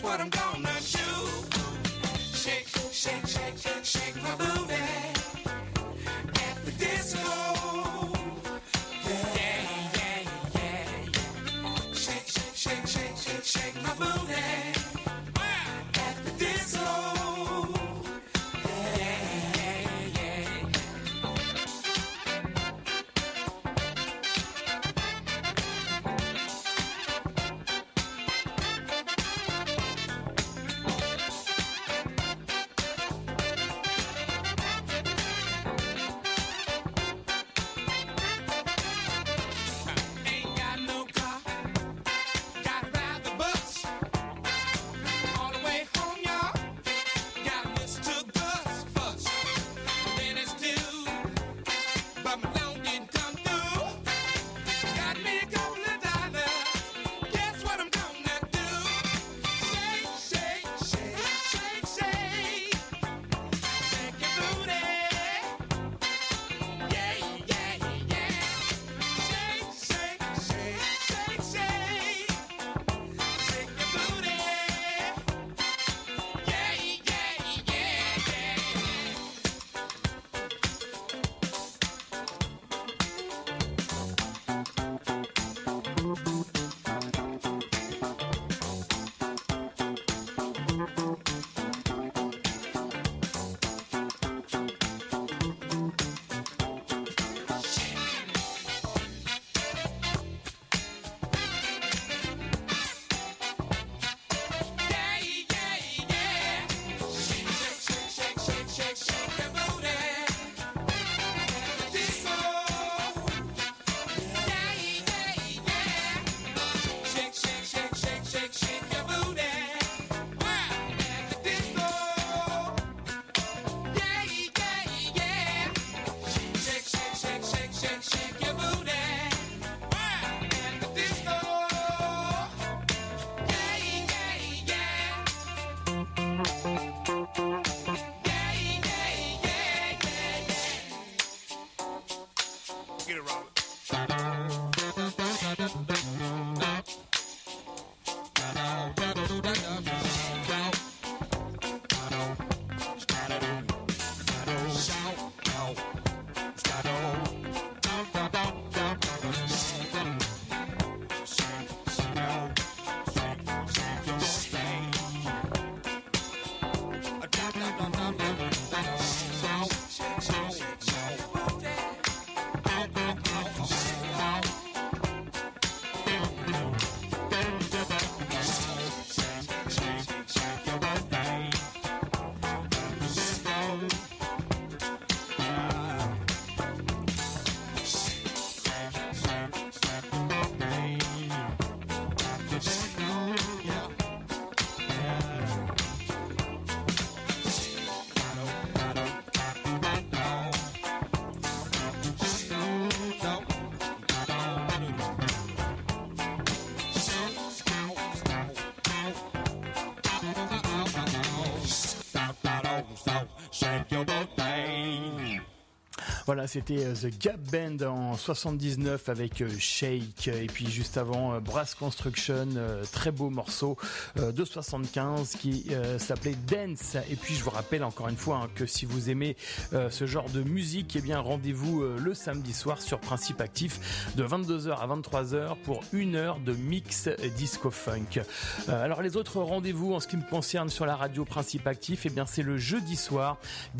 what I'm gonna do. Shake, shake, shake, shake, shake my booty at the disco. Yeah, yeah, yeah, yeah. Shake, shake, shake, shake, shake, shake my booty at the disco. Voilà, c'était The Gap Band en 79 avec Shake, et puis juste avant Brass Construction, très beau morceau de 75 qui s'appelait Dance. Et puis je vous rappelle encore une fois que si vous aimez ce genre de musique, eh bien rendez-vous le samedi soir sur Principe Actif de 22h à 23h pour 1 heure de mix disco funk. Alors les autres rendez-vous en ce qui me concerne sur la radio Principe Actif, eh bien c'est le jeudi soir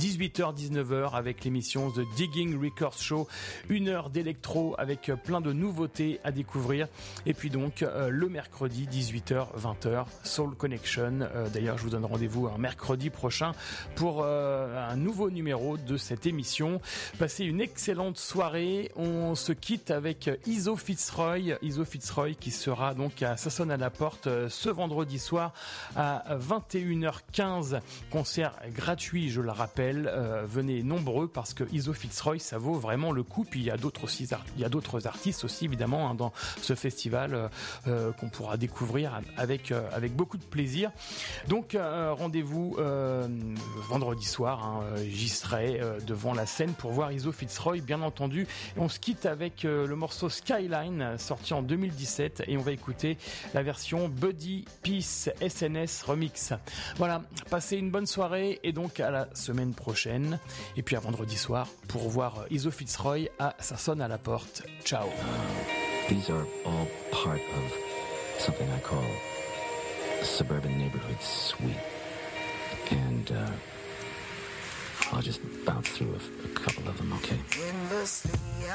18h-19h avec l'émission The Digging Records Show, 1 heure d'électro avec plein de nouveautés à découvrir. Et puis donc le mercredi 18h-20h Soul Connection. D'ailleurs je vous donne rendez-vous un mercredi prochain pour un nouveau numéro de cette émission. Passez une excellente soirée. On se quitte avec Iso Fitzroy qui sera donc à Ça sonne à la porte ce vendredi soir à 21h15. Concert gratuit, je le rappelle. Venez nombreux parce que Iso Fitzroy Fitzroy, ça vaut vraiment le coup. Puis il y a d'autres artistes aussi évidemment dans ce festival qu'on pourra découvrir avec beaucoup de plaisir. Donc rendez-vous vendredi soir, j'y serai devant la scène pour voir Iso Fitzroy bien entendu. Et on se quitte avec le morceau Skyline sorti en 2017 et on va écouter la version Buddy Peace SNS Remix. Voilà, passez une bonne soirée et donc à la semaine prochaine et puis à vendredi soir pour voir Iso Fitzroy à Ça sonne à la porte. Ciao. These are all part of something I call suburban neighborhood suite. And I'll just bounce through a couple of them, okay? Endlessly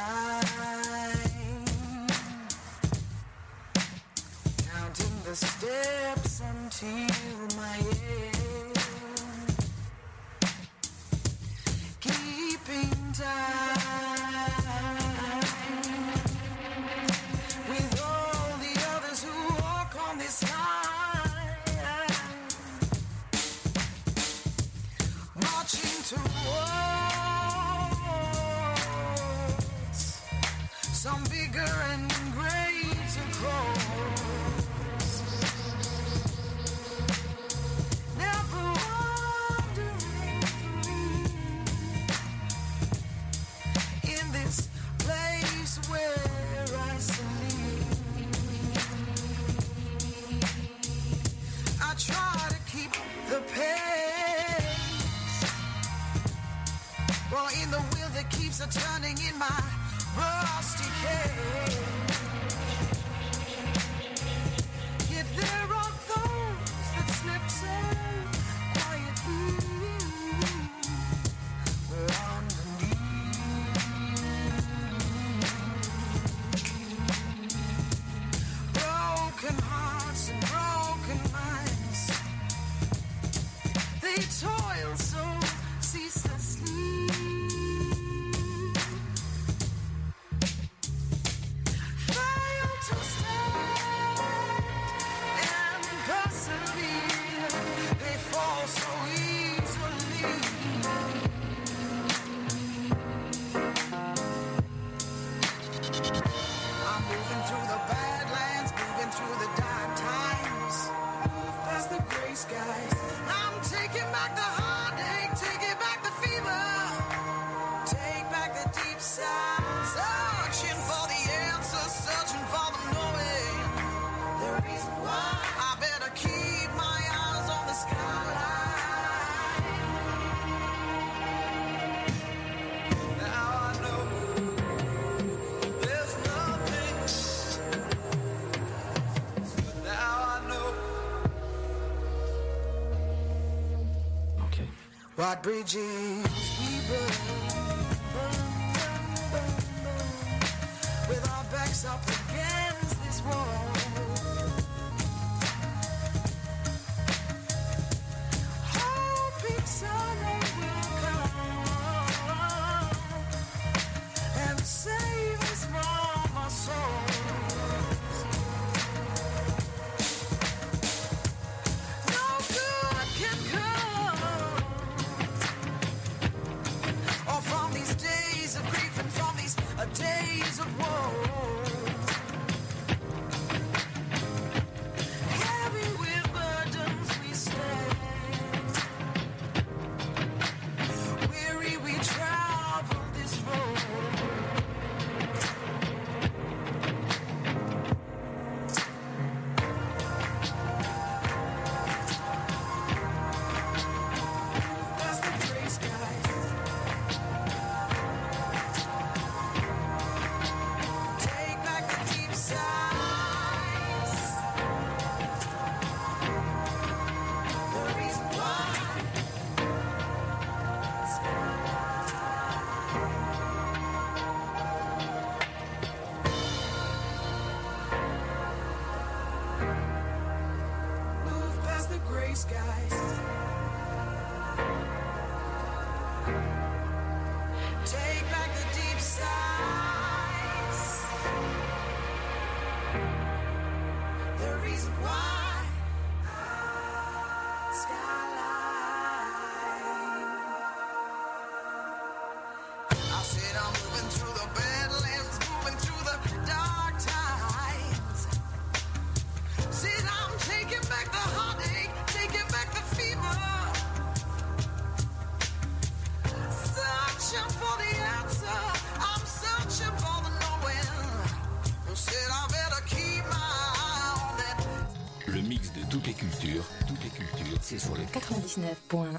counting the steps until my end, keeping time with all the others who walk on this line, marching towards some bigger and greater cause. Never wandering in this place where I sleep. I try to keep the pace, while in the wheel that keeps a turning in my rusty cage. Yet there are those that slip so quietly underneath. Broken hearts and broken minds, they toil so ceaselessly. Fail to stand and persevere, they fall so easily. I'm moving through the badlands, moving through the dark times, move past the gray skies. I'm taking back the heartache, taking back the fever, take back the deep sigh, searching for the answer, searching for the knowing, the reason why I better keep my eyes on the skyline. Now I know there's nothing, now I know Okay. what bridges we burn, with our backs up against this wall, hoping someone will come and save us from our souls. No good can come or from these days of grief and from these days of woe. Heavy with burdens we stand, weary we travel this road. Past the gray skies, take back the deep sighs, the reason why. Move past the gray skies, take back the deep sighs, the reason why. Skyline, I said mix de toutes les cultures, c'est sur le 99.1.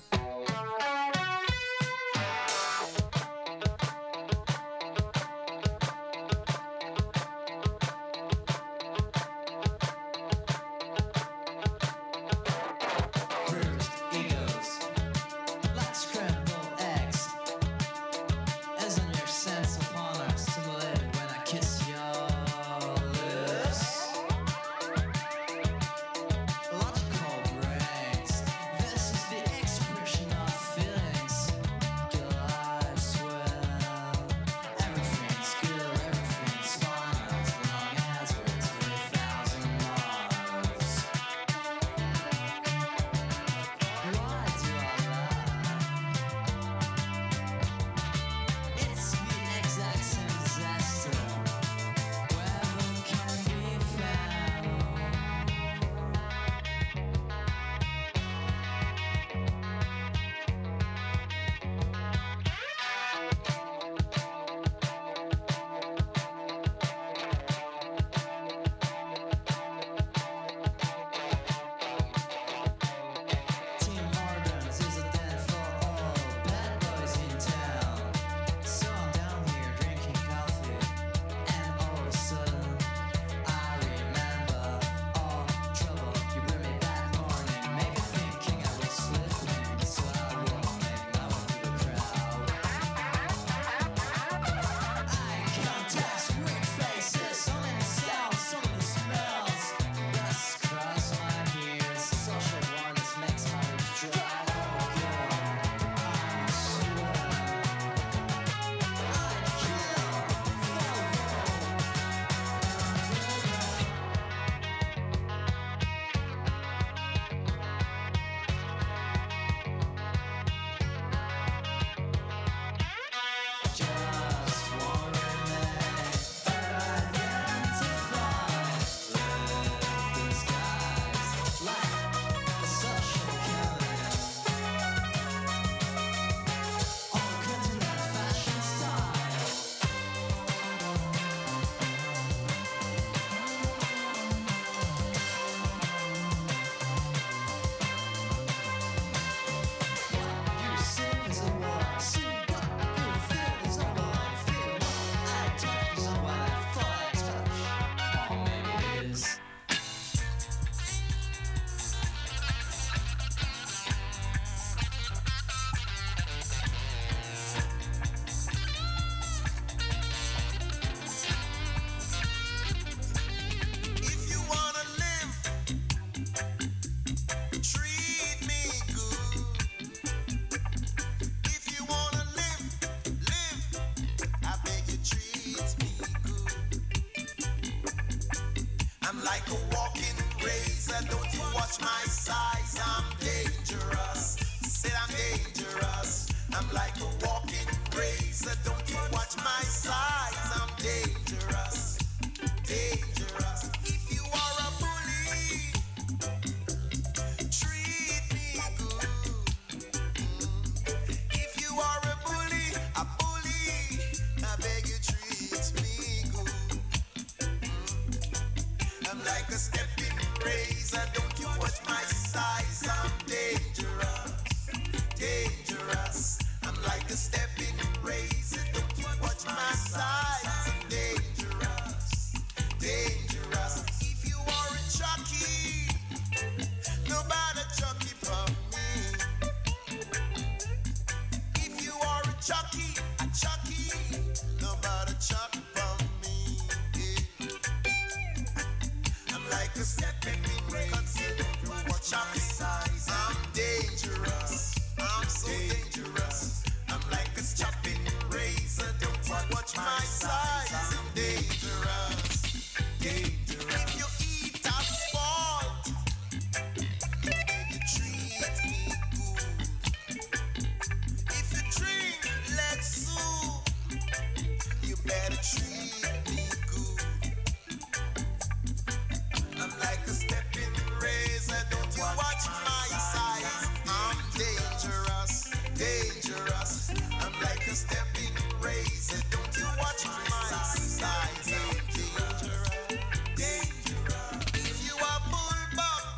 Watch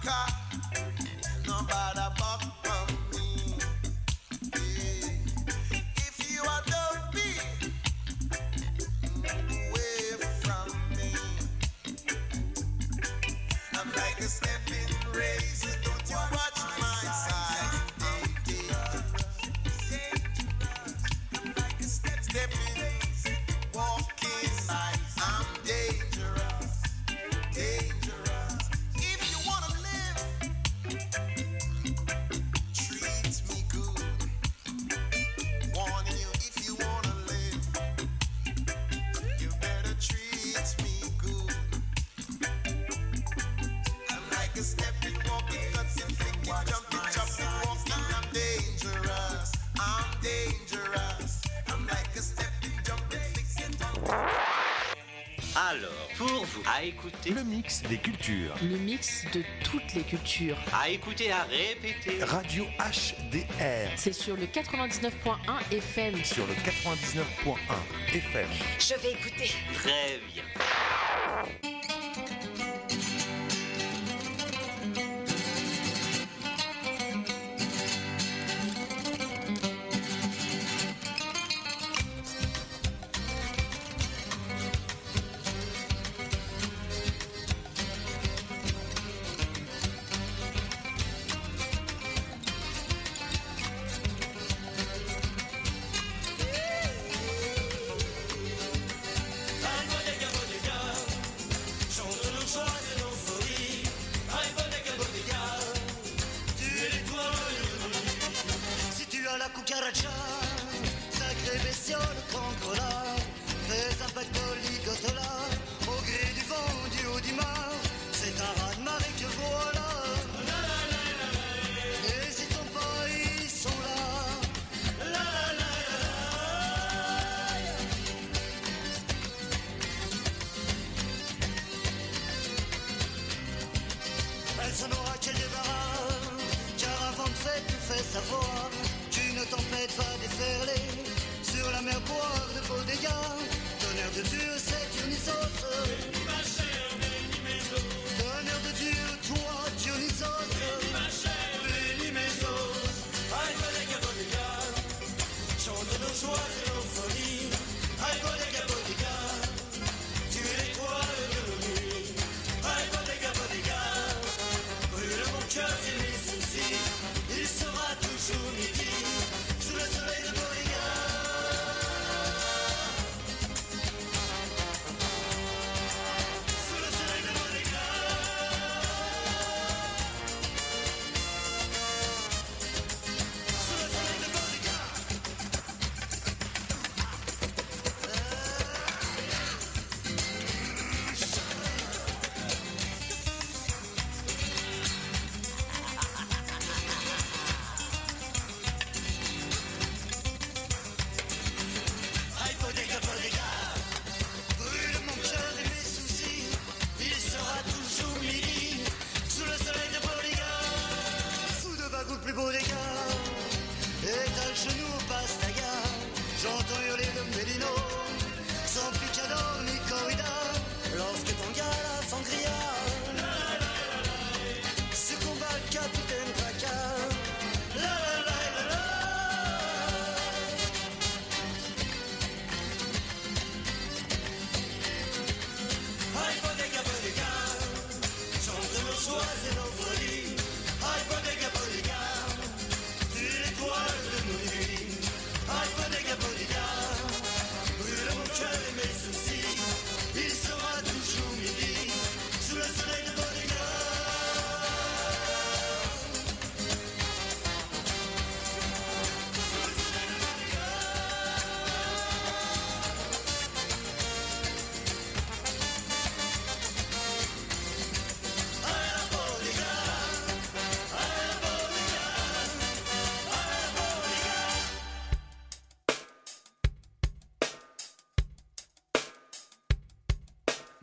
car. Nobody but from me. Yeah. If you are dopey, away from me. I'm like a stepping razor. Don't you watch my side? I'm like a stepping, walking. I'm dangerous, dangerous. If you wanna live, treat me good. Warning you, if you wanna live, you better treat me good. I'm like a stepping, walking, cutting, flicking, jumping, chopping, walking. I'm dangerous, I'm dangerous. I'm like a stepping, jumping, flicking, Alors, pour vous, à écouter, Le mix des cultures. Le mix de toutes les cultures. à écouter, à répéter. Radio HDR C'est sur le 99.1 FM. sur le 99.1 FM. Je vais écouter. Très bien. Si tu as la cucaracha, sacré bestiole cancrola, fais un pactole ligotola, au gré du vent du haut du mar, c'est un raz-de-marée que voilà. Et si ton pays ils sont là, elle s'en aura quel débarras, car avant de fait tout fait savoir qu'une tempête va déferler sur la mer boire de beaux dégâts. Tonnerre de Dieu, c'est Dionysos. Tonnerre de Dieu, toi Dionysos. Bénis mes os. Aïe, bodega, bodega. Chante nos joies et nos folies. Aïe, bodega, bodega. Tu es l'étoile de nos nuits. Aïe, bodega, bodega. Brûle mon cœur et mes soucis. Il sera toujours midi sous le soleil de Bodega.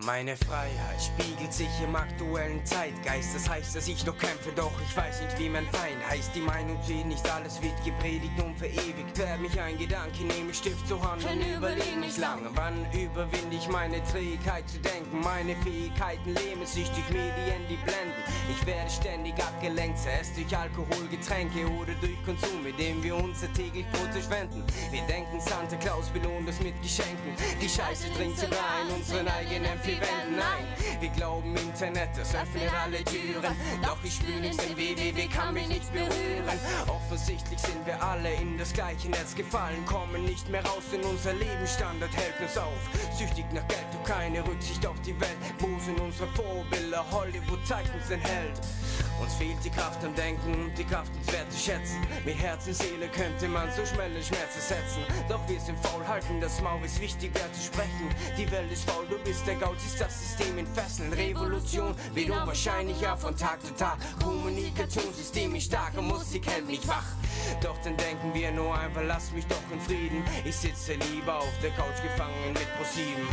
Meine Freiheit spiegelt sich im aktuellen Zeitgeist. Das heißt, dass ich noch kämpfe, doch ich weiß nicht, wie mein Feind heißt. Die Meinung zählt nicht, alles wird gepredigt und verewigt. Fährt mich ein Gedanke, nehme Stift zur Hand und überleg nicht lange. Wann überwinde ich meine Trägheit zu denken? Meine Fähigkeiten lähmen sich durch Medien, die blenden. Ich werde ständig abgelenkt, zuerst durch Alkohol, Getränke oder durch Konsum, mit dem wir unser täglich Brot verschwenden. Wir denken, Santa Claus belohnt uns mit Geschenken. Die Scheiße dringt sogar in unseren eigenen vier Wänden. Nein, wir glauben Internet, das öffnet alle Türen. Doch ich spüre nichts, denn www kann mich nicht berühren. Offensichtlich sind wir alle in das gleiche Netz gefallen, kommen nicht mehr raus, denn unser Lebensstandard hält uns auf. Süchtig nach Geld, du keine Rücksicht auf die Welt. Wo sind unsere Vorbilder? Hollywood zeigt uns den Held. Uns fehlt die Kraft am Denken und die Kraft, uns wertzuschätzen. Mit Herz und Seele könnte man so schnelle Schmerzen setzen. Doch wir sind faul, halten das Maul, ist wichtiger zu sprechen. Die Welt ist faul, du bist der Gaul, siehst das System in Fesseln. Revolution wird unwahrscheinlicher von Tag zu Tag. Kommunikationssystem ist stark und Musik hält mich wach. Doch dann denken wir nur einfach, lass mich doch in Frieden. Ich sitze lieber auf der Couch gefangen mit Pro7.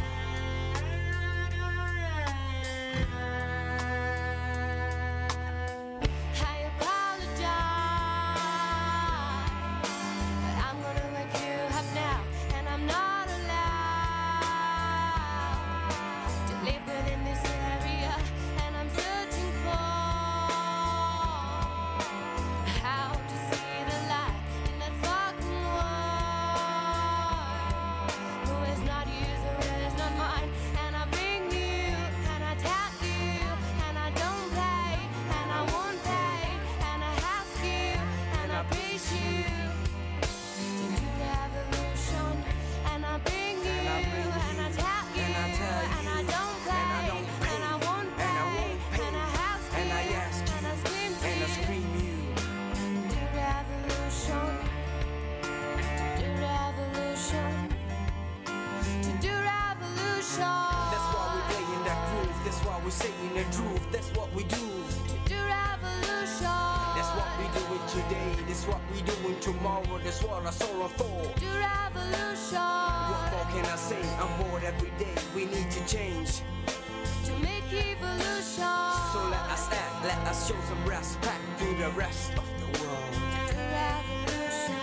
Saying the truth, that's what we do. To do revolution. That's what we doing today. That's what we doing tomorrow. That's what our soul for. To do revolution. What more can I say? I'm bored every day. We need to change. To make evolution. So let us act. Let us show some respect to the rest of the world. To do revolution.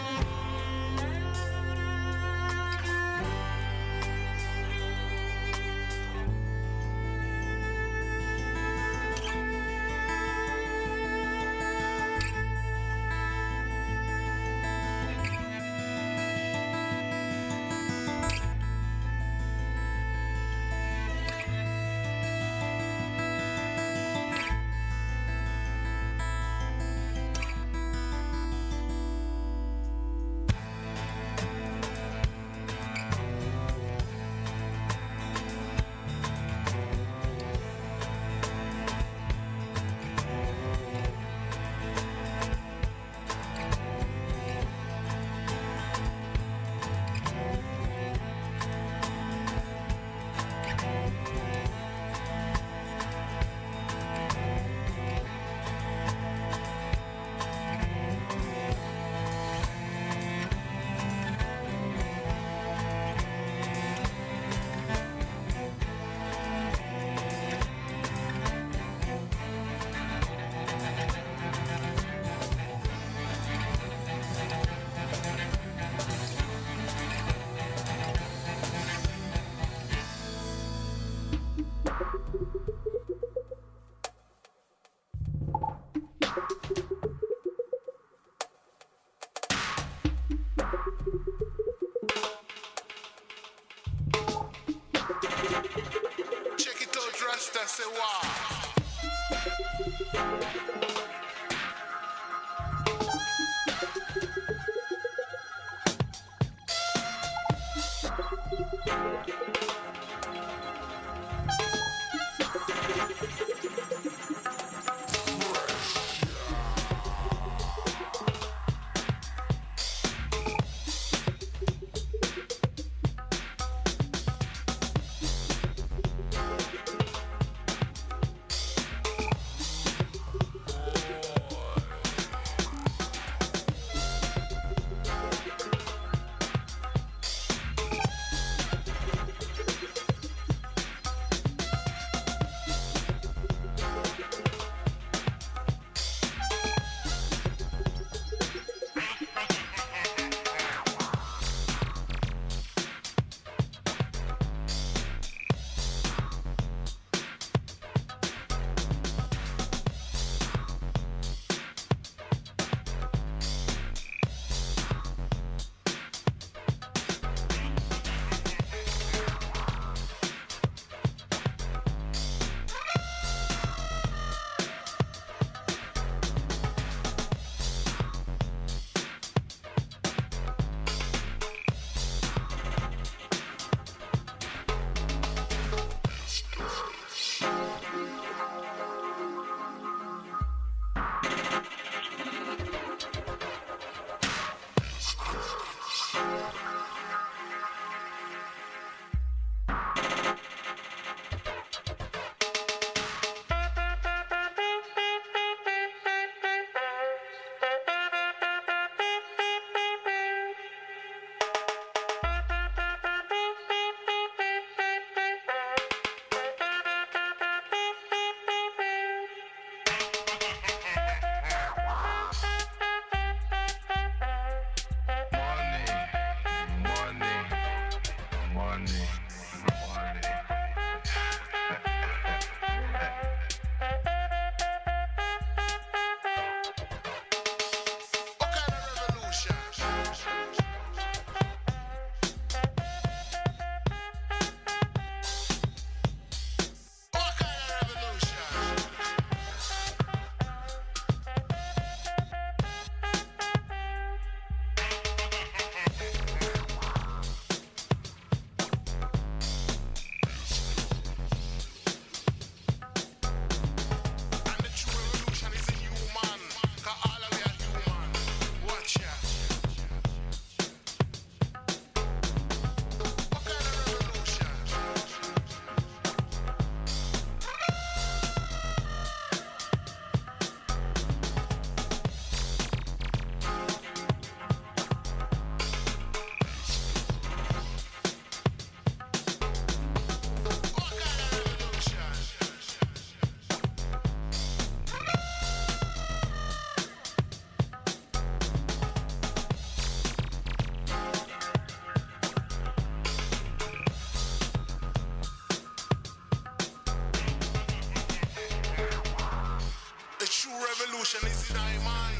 deny, man.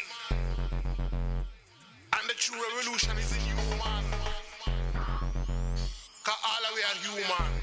And the true revolution is in you, man. Cause all of we are human.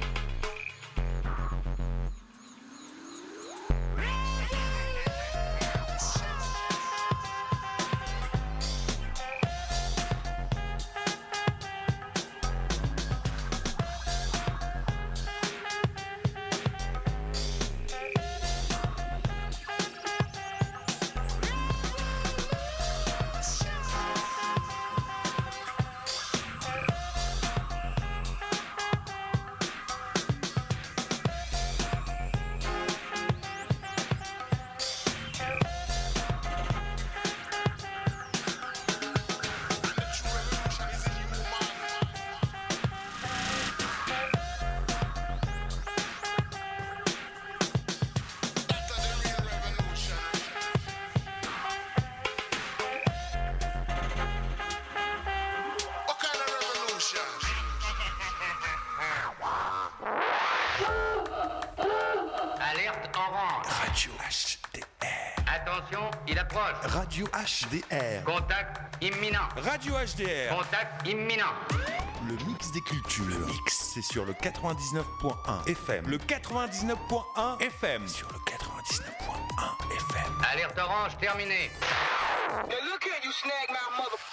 Radio HDR. Contact imminent. Radio HDR. Contact imminent. Le mix des cultures. Le mix, c'est sur le 99.1 FM. Le 99.1 FM. Sur le 99.1 FM. Alerte orange terminée. Now look here, you snag my mother.